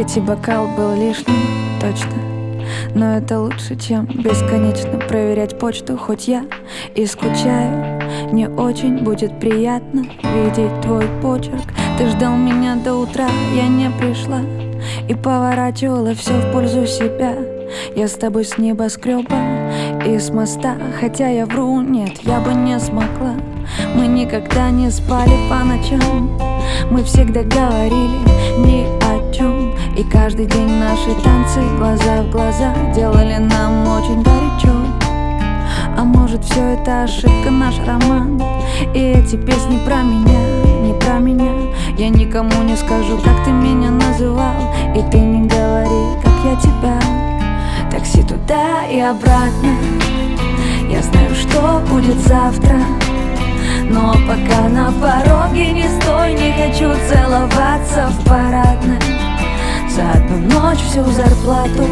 Третий бокал был лишним, точно. Но это лучше, чем бесконечно проверять почту. Хоть я и скучаю, не очень будет приятно видеть твой почерк. Ты ждал меня до утра, я не пришла и поворачивала все в пользу себя. Я с тобой с небоскреба и с моста, хотя я вру, нет, я бы не смогла. Мы никогда не спали по ночам, мы всегда говорили ни о чем. И каждый день наши танцы глаза в глаза делали нам очень горячо. А может, все это ошибка, наш роман, и эти песни про меня, не про меня. Я никому не скажу, как ты меня называл, и ты не говори, как я тебя. Такси туда и обратно, я знаю, что будет завтра. Но пока на пороге не стой, не хочу целоваться в парадной. За одну ночь всю зарплату,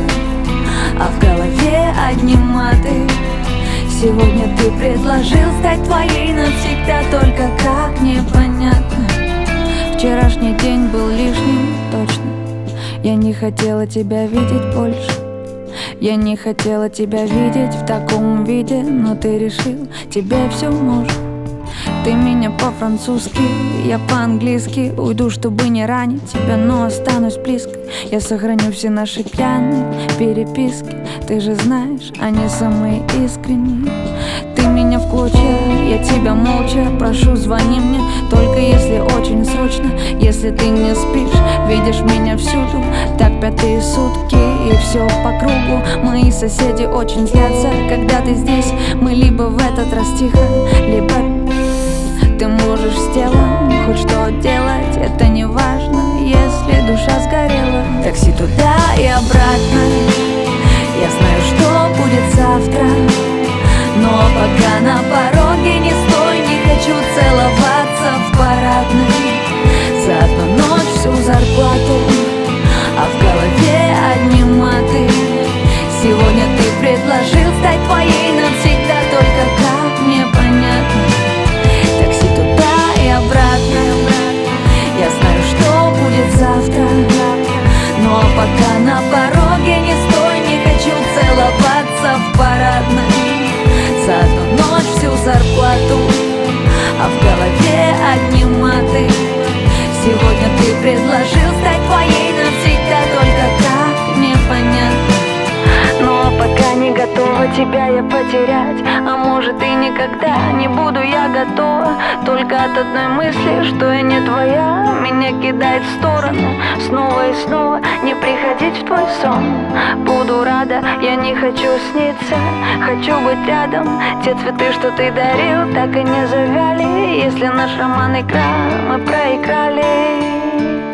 а в голове одни маты. Сегодня ты предложил стать твоей навсегда, только как непонятно. Вчерашний день был лишним, точно. Я не хотела тебя видеть больше. Я не хотела тебя видеть в таком виде, но ты решил, тебе все можно. Ты меня по-французски, я по-английски. Уйду, чтобы не ранить тебя, но останусь близко. Я сохраню все наши пьяные переписки. Ты же знаешь, они самые искренние. Ты меня в клочья, я тебя молча прошу, звони мне, только если очень срочно. Если ты не спишь, видишь меня всюду, так пятые сутки, и все по кругу. Мои соседи очень злятся, когда ты здесь. Мы либо в этот раз тихо, либо ты можешь с телом хоть что делать, это не важно, если душа сгорела. Такси туда и обратно, я знаю, что будет завтра. Но пока на пороге не стой, не хочу целоваться в парадной. За одну ночь всю зарплату, а в голове одни маты. Сегодня ты предложил стать твоей навсегда, только как непонятно. Такси туда и обратно, я знаю, что будет завтра. Но пока на пороге не стой, не хочу целоваться в парадной. За одну ночь всю зарплату, а в голове одни маты. Сегодня ты предложил стать твоей навсегда, только как непонятно. Но пока не готова тебя я потерять, а может и никогда не буду я готова. Только от одной мысли, что я не твоя, меня кидает в сторону снова и снова. Не приходить в твой сон, буду рада, я не хочу сниться, хочу быть рядом. Те цветы, что ты дарил, так и не завяли. Если наш роман игра, мы проиграли.